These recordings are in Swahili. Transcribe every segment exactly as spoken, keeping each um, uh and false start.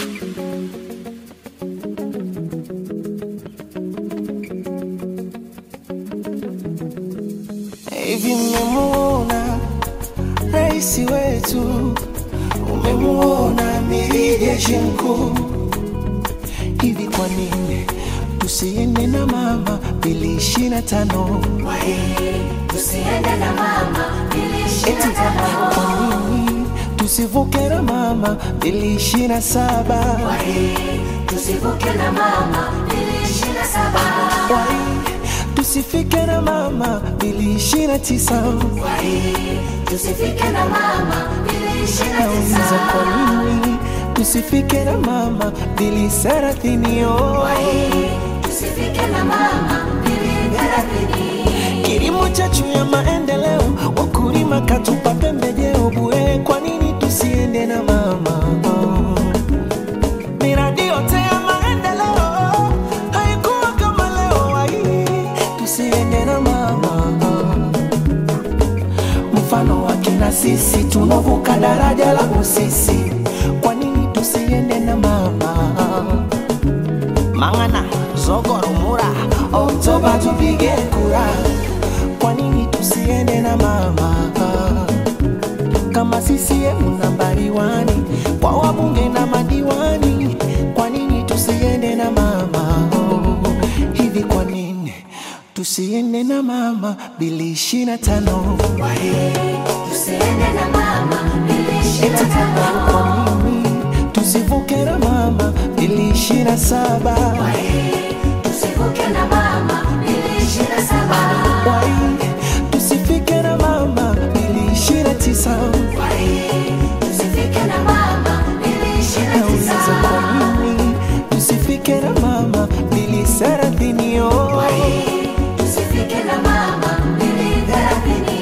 Hivi umemuona raisi wetu, umemuona amiri jeshi mkuu. Hivi kwa nini tusiende na mama mbili ishirini na tano? Tusiende na mama mbili ishirini na tano. Kwa nini tusivuke na mama mbili ishirini na saba? Tusivuke na mama mbili ishirini na saba. Tusifike na mama mbili ishirini na tisa. Tusifike na mama mbili ishirini na tisa. Kwa nini tusifike na mama mbili thelathini? Tusifike na mama mbili thelathini. Kilimo chetu ya maendeleo, wakulima katupa pembejeo bure. Kwa nini tusiende na mama? Miradi yote ya maendeleo haikuwa kama leo. Wai tusiende na mama. Mfano wake na sisi tunavuka daraja la Busisi. Kwa nini tusiende na mama? Mangana, Zogoro, Mura, Oktoba tupige kura. Kwa nini tusiende na mama? Kama sisi emu nambari wani kwa wabunge na madiwani. Kwa nini tusiende na mama? Hivi kwa nini tusiende na mama mbili ishirini na tano? Tusiende na mama mbili ishirini na tano. Kwa nini tusivuke na mama mbili ishirini na saba? Tusivuke na mama mbili ishirini na saba. Tusifike na mama mbili ishirini na tisa. Tusifike na mama mbili ishirini na tisa. Kwa nini tusifike na mama mbili thelathini? Tusifike na mama mbili thelathini.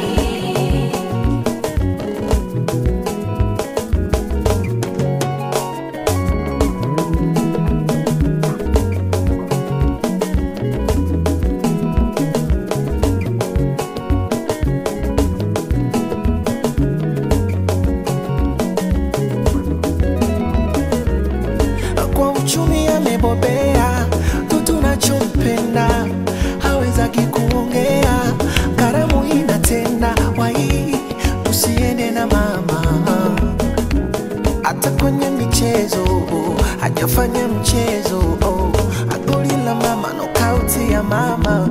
Kwa uchumi amebobea, tu tunachompenda haweza kikuongea. Karamu inatenda, wai tusiende na mama. Hata kwenye michezo hajafanya mchezo. Goli la mama, nokauti ya mama.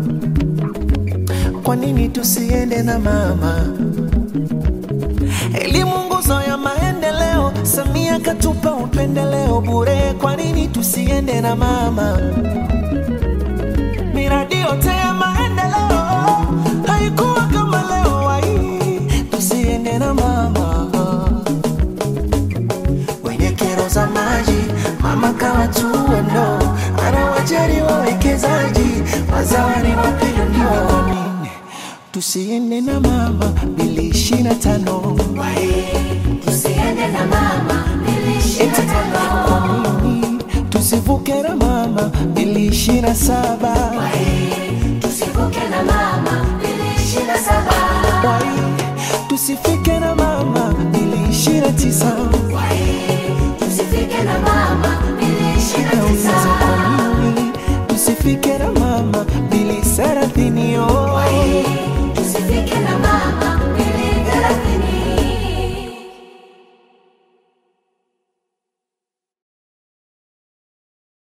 Kwa nini tusiende na mama? Elimu nguzo ya maendeleo, Samia katupa upendeleo bure. Kwa nini tusiende na mama? Miradi yote ya maendeleo haikuwa kama leo. Wai tusiende na mama. Wenye kero za maji, mama kawatua ndo anawajali wawekezaji, wazawani wapinduliwa. Kwa nini tusiende na mama mbili ishirini na tano? Tusiende na mama mbili ishirini na tano. Kwa nini tusivuke na mama mbili ishirini na saba? Tusivuke na mama mbili ishirini na saba. Tusifike na mama mbili ishirini na tisa. Tusifike na mama